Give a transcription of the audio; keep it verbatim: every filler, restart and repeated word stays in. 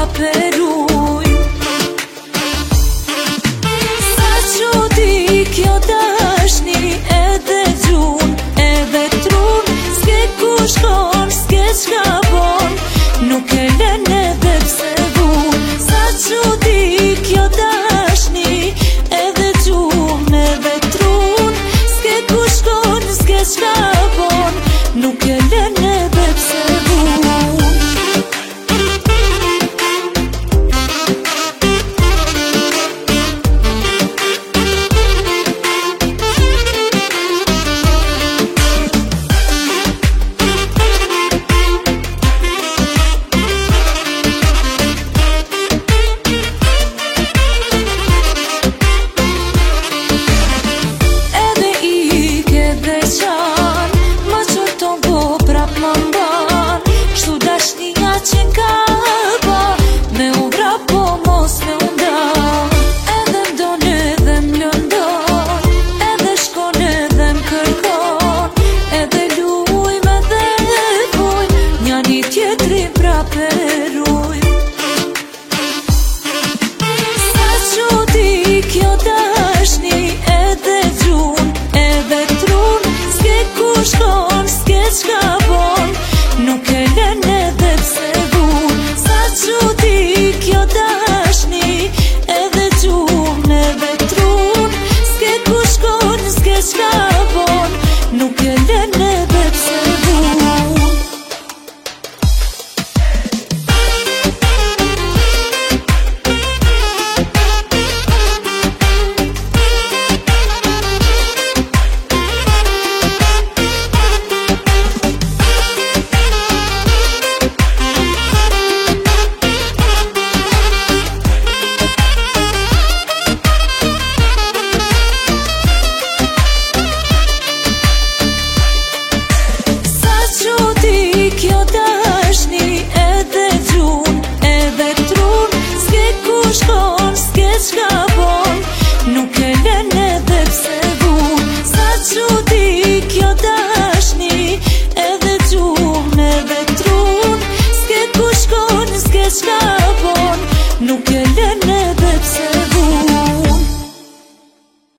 prapë ruj. Sa çudi kjo dashni, edhe gjun, edhe trun, s'ke ku shkon, s'ke çka bon, nuk e lën edhe pse vun. Sa çudi kjo dashni, edhe gjun, edhe trun, s'ke ku shkon, s'ke çka bon, nuk e lën edhe pse vun. Sa çudi kjo dashni, edhe gjun, edhe trun, s'ke ku shkon, s'ke çka bon, nuk e lën edhe pse vun. Sa çudi kjo dashni, edhe gjun, edhe trun, s'ke ku shkon, s'ke çka bon, nuk e lën edhe pse vun. Kjo dashni, edhe gjun, edhe trun, s'ke ku shkon, s'ke çka bon, nuk e lën edhe pse vun. Sa çudi kjo dashni, edhe gjun, edhe trun, s'ke ku shkon, s'ke çka bon, nuk e